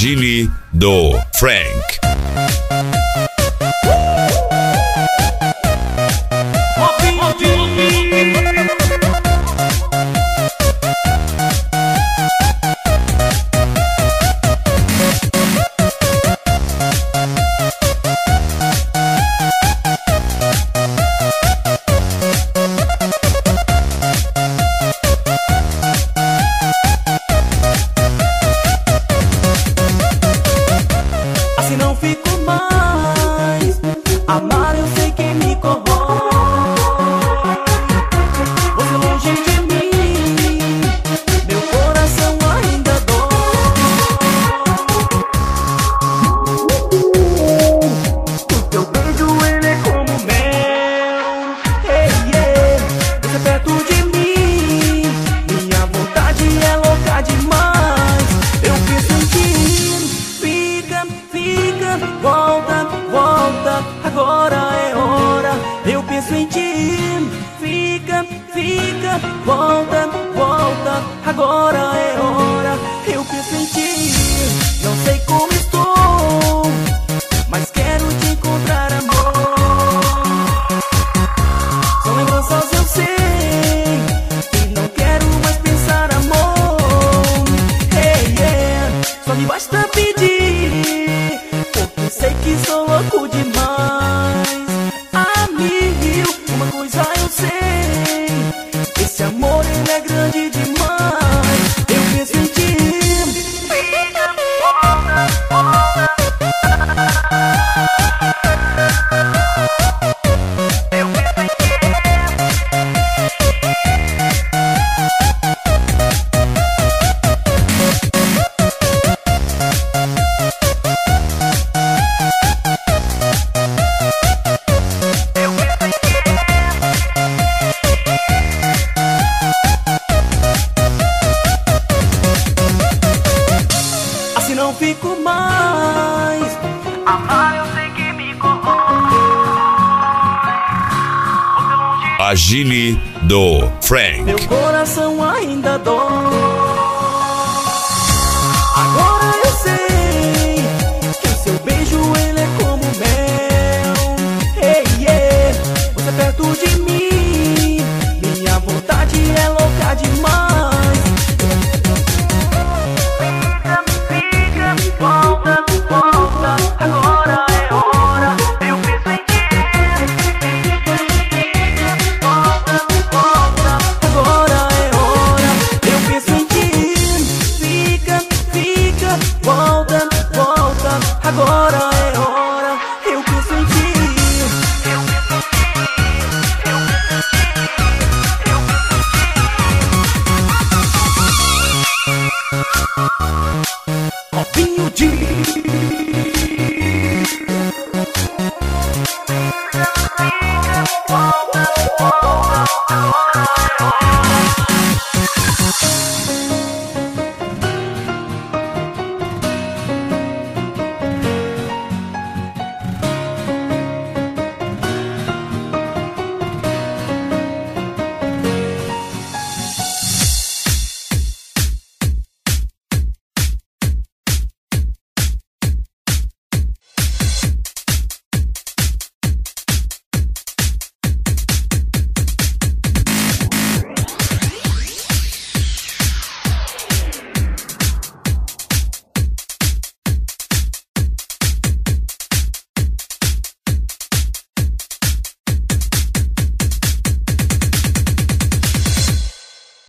Gini do Frank. Assim não fico mais. Amar eu sei que me corrói. Você longe de mim, meu coração ainda dói. O teu beijo ele é como mel. Hey, yeah. Você perto de mim, minha vontade é louca demais. Eu penso em ti. Fica, volta, volta, agora é hora. Eu penso em ti. Fica, volta, volta, agora é hora. Eu penso em ti. Não sei como estou, mas quero te encontrar, amor. São lembranças, eu sei, e não quero mais pensar, amor. Hey, yeah. Só me basta pedir, porque sei que sou louco demais. A mil, uma coisa eu sei, esse amor ele é grande demais. Eu penso em ti. Fica, volta, volta. Eu penso em ti. Assim não fico mais. Amar eu sei que me corrói. Você longe, A Gini do Frank. meu coração ainda dói. Agora eu sei que o seu beijo ele é como mel. Hey, yeah. Você perto de mim, minha vontade é louca demais. Fica, volta, volta, agora é hora. Eu penso em ti. Volta, volta, agora é hora. Eu penso em ti. Fica, volta, volta, agora é hora. Eu penso em ti. Robinho de